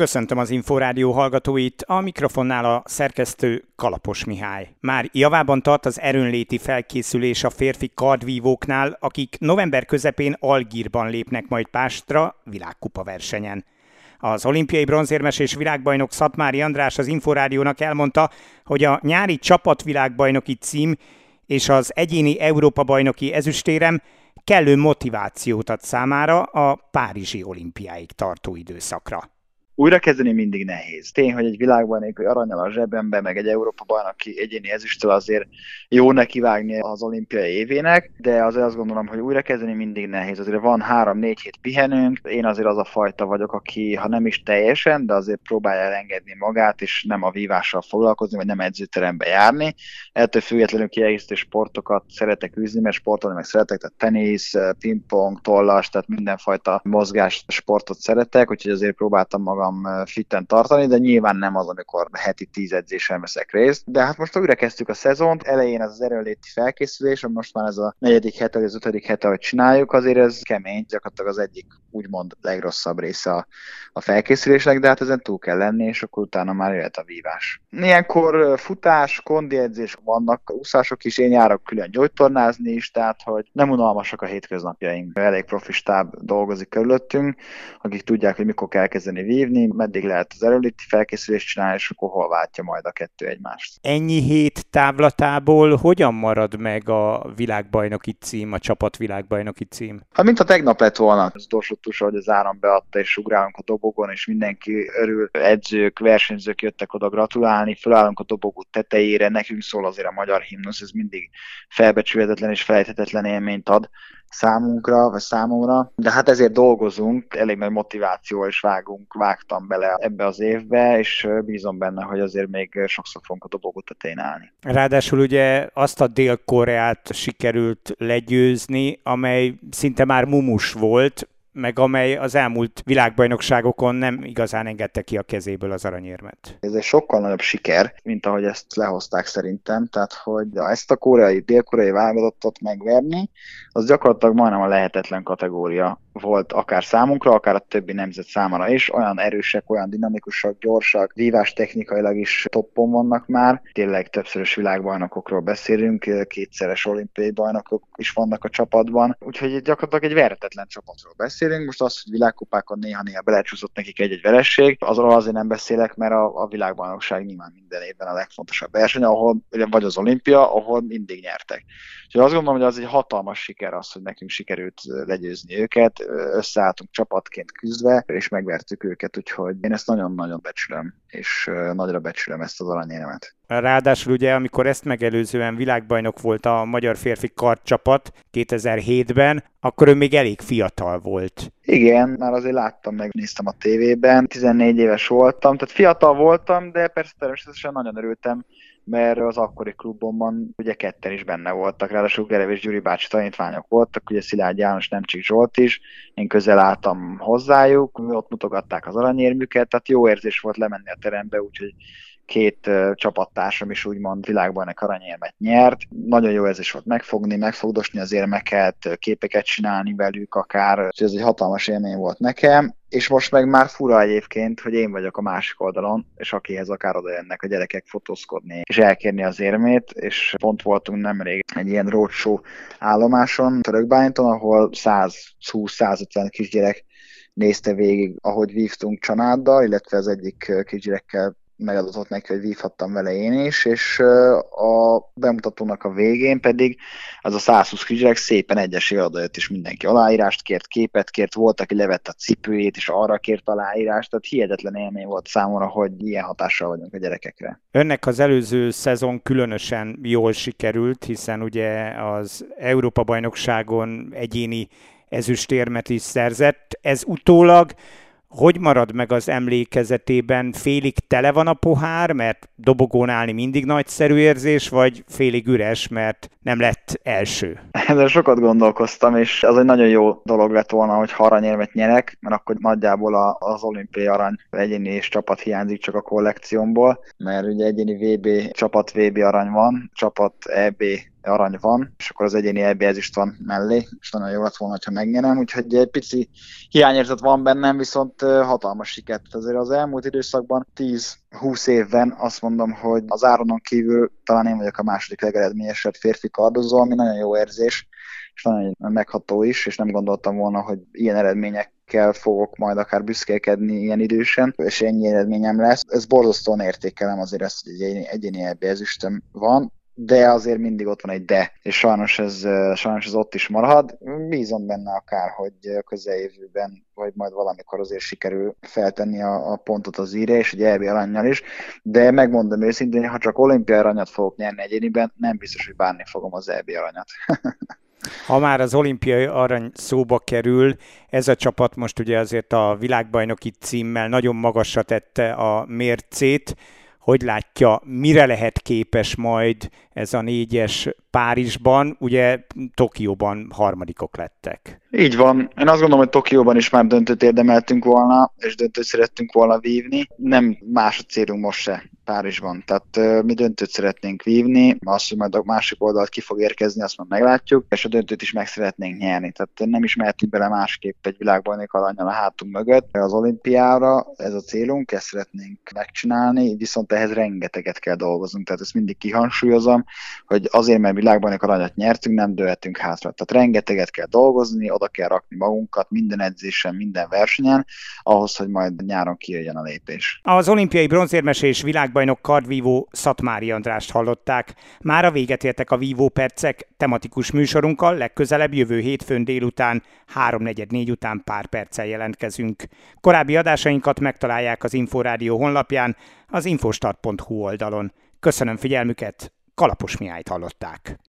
Köszöntöm az Inforádió hallgatóit, a mikrofonnál a szerkesztő Kalapos Mihály. Már javában tart az erőnléti felkészülés a férfi kardvívóknál, akik november közepén Algírban lépnek majd pástra világkupa versenyen. Az olimpiai bronzérmes és világbajnok Szatmári András az Inforádiónak elmondta, hogy a nyári csapatvilágbajnoki cím és az egyéni Európa-bajnoki ezüstérem kellő motivációt ad számára a párizsi olimpiáig tartó időszakra. Újrakezdeni mindig nehéz. Tény, hogy egy világbajnoki aranyal a zsebembe, meg egy Európa-bajnoki egyéni ezüsttel azért jó nekivágni az olimpiai évének, de azért azt gondolom, hogy újrakezdeni mindig nehéz. Azért van 3-4 hét pihenünk. Én azért az a fajta vagyok, aki ha nem is teljesen, de azért próbálja elengedni magát, és nem a vívással foglalkozni, vagy nem edzőterembe járni. Ettől függetlenül kiegészítő sportokat szeretek űzni, mert sportolni meg szeretek, tehát tenisz, pingpong, tollas, tehát mindenfajta mozgás sportot szeretek, úgyhogy azért próbáltam magam fitten tartani, de nyilván nem az, amikor heti 10 edzésen veszek részt. De hát most újra kezdtük a szezont, elején az erőnléti felkészülés, most már ez a 4. hete, vagy az 5. hete, hogy csináljuk, azért ez kemény, gyakorlatilag az egyik úgymond legrosszabb része a felkészülésnek, de hát ezen túl kell lenni, és akkor utána már jöhet a vívás. Ilyenkor futás, kondi edzés vannak, úszások is, én járok külön gyógytornázni is, tehát hogy nem unalmasak a hétköznapjaink. Elég profi stáb dolgozik körülöttünk, akik tudják, hogy mikor kell kezdeni vívni, meddig lehet az erőnléti felkészülést csinálni, és akkor hol váltja majd a kettő egymást. Ennyi hét távlatából hogyan marad meg a világbajnoki cím, a csapatvilágbajnoki cím? Hát mint a tegnap lett volna. Az utolsó tusa, hogy az áram beadta, és ugrálunk a dobogon, és mindenki örül. Edzők, versenyzők jöttek oda gratulálni, fölállunk a dobogó tetejére, nekünk szól azért a magyar himnusz, ez mindig felbecsülhetetlen és felejthetetlen élményt ad számunkra, vagy számomra, de hát ezért dolgozunk, elég nagy motivációval is vágtam bele ebbe az évbe, és bízom benne, hogy azért még sokszor fogunk a dobogó tetején állni. Ráadásul ugye azt a Dél-Koreát sikerült legyőzni, amely szinte már mumus volt, meg amely az elmúlt világbajnokságokon nem igazán engedte ki a kezéből az aranyérmet. Ez egy sokkal nagyobb siker, mint ahogy ezt lehozták szerintem, tehát hogy ezt a dél-koreai válogatottat megverni, az gyakorlatilag majdnem a lehetetlen kategória volt akár számunkra, akár a többi nemzet számára is. Olyan erősek, olyan dinamikusak, gyorsak, vívás technikailag is toppon vannak már. Tényleg többszörös világbajnokokról beszélünk, 2-szeres olimpiai bajnokok is vannak a csapatban. Úgyhogy gyakorlatilag egy verhetetlen csapatról beszélünk. Most az, hogy világkupákon néha belecsúszott nekik egy-egy vereség, azról azért nem beszélek, mert a világbajnokság nyilván minden évben a legfontosabb verseny, ahol, vagy az olimpia, ahol mindig nyertek. Úgyhogy azt gondolom, hogy az egy hatalmas siker az, hogy nekünk sikerült legyőzni őket, összeálltunk csapatként küzdve, és megvertük őket, úgyhogy én ezt nagyon-nagyon becsülöm, és nagyra becsülöm ezt az aranyérmet. Ráadásul ugye, amikor ezt megelőzően világbajnok volt a magyar férfi kardcsapat 2007-ben, akkor ő még elég fiatal volt. Igen, már azért láttam, megnéztem a tévében, 14 éves voltam, tehát fiatal voltam, de persze természetesen nagyon örültem, mert az akkori klubomban ugye ketten is benne voltak, ráadásul Gerev és Gyuri bácsi tanítványok voltak, ugye Szilágy János, Nemcsik Zsolt is, én közel álltam hozzájuk, ott mutogatták az aranyérmüket, tehát jó érzés volt lemenni a terembe, úgyhogy 2 csapattársam is úgymond világbajnok aranyérmet nyert. Nagyon jó érzés volt megfogni, megfogdosni az érmeket, képeket csinálni velük akár, úgyhogy ez egy hatalmas élmény volt nekem. És most meg már fura egyébként, hogy én vagyok a másik oldalon, és akihez akár oda jönnek a gyerekek fotózkodni, és elkérni az érmét, és pont voltunk nemrég egy ilyen roadshow állomáson, Törökbálinton, ahol 120-150 kisgyerek nézte végig, ahogy vívtunk Csanáddal, illetve az egyik kisgyerekkel megadatott neki, hogy vívhattam vele én is, és a bemutatónak a végén pedig az a 120 kisgyerek szépen egyesével odajött, és mindenki aláírást kért, képet kért, volt, aki levett a cipőjét, és arra kért aláírást, tehát hihetetlen élmény volt számomra, hogy ilyen hatással vagyunk a gyerekekre. Önnek az előző szezon különösen jól sikerült, hiszen ugye az Európa-bajnokságon egyéni ezüstérmet is szerzett. Ez utólag hogy marad meg az emlékezetében? Félig tele van a pohár, mert dobogón állni mindig nagyszerű érzés, vagy félig üres, mert nem lett első? Ezzel sokat gondolkoztam, és az egy nagyon jó dolog lett volna, hogy aranyérmet nyerek, mert akkor nagyjából az olimpiai arany egyéni és csapat hiányzik csak a kollekciómból, mert ugye egyéni VB, csapat VB arany van, csapat EB arany van, és akkor az egyéni EB ezüst van mellé, és nagyon jó lett volna, ha megnyerem, úgyhogy egy pici hiányérzet van bennem, viszont hatalmas sikert. Azért az elmúlt időszakban 10-20 évben azt mondom, hogy az Áronon kívül talán én vagyok a második legeredményesebb férfi kardozó, ami nagyon jó érzés, és nagyon megható is, és nem gondoltam volna, hogy ilyen eredményekkel fogok majd akár büszkélkedni ilyen idősen, és ennyi eredményem lesz. Ez borzasztóan értékelem azért ezt, hogy egy egyéni EB ezüstöm van, de azért mindig ott van egy de, és sajnos ez ott is marad. Bízom benne akár, hogy közeljövőben, vagy majd valamikor azért sikerül feltenni a pontot az íre, és egy EB arannyal is, de megmondom őszintén, ha csak olimpiai aranyat fogok nyerni egyéniben, nem biztos, hogy bánni fogom az EB aranyat. Ha már az olimpiai arany szóba kerül, ez a csapat most ugye azért a világbajnoki címmel nagyon magasra tette a mércét. Hogy látja, mire lehet képes majd ez a 4-es Párizsban? Ugye Tokióban harmadikok lettek. Így van. Én azt gondolom, hogy Tokióban is már döntőt érdemeltünk volna, és döntőt szerettünk volna vívni. Nem más a célunk most se Párizsban. Tehát mi döntőt szeretnénk vívni, azt, hogy majd a másik oldalt ki fog érkezni, azt már meglátjuk, és a döntőt is meg szeretnénk nyerni. Tehát nem is mehetünk bele másképp egy világbajnok arannyal a hátunk mögött. Az olimpiára ez a célunk, ezt szeretnénk megcsinálni, viszont ehhez rengeteget kell dolgoznunk. Tehát ezt mindig kihangsúlyozom, hogy azért, mert világbajnok aranyat nyertünk, nem dőlhetünk hátra. Tehát rengeteget kell dolgozni, oda kell rakni magunkat minden edzésen, minden versenyen, ahhoz, hogy majd nyáron kijöjjön a lépés. Az olimpiai bronzérmes és világbajnok kardvívó Szatmári Andrást hallották. Mára véget értek a Vívó percek tematikus műsorunkkal, legközelebb jövő hétfőn délután 3:44 után pár perccel jelentkezünk. Korábbi adásainkat megtalálják az Inforádió honlapján, az infostart.hu oldalon. Köszönöm figyelmüket, Kalapos Mihályt hallották.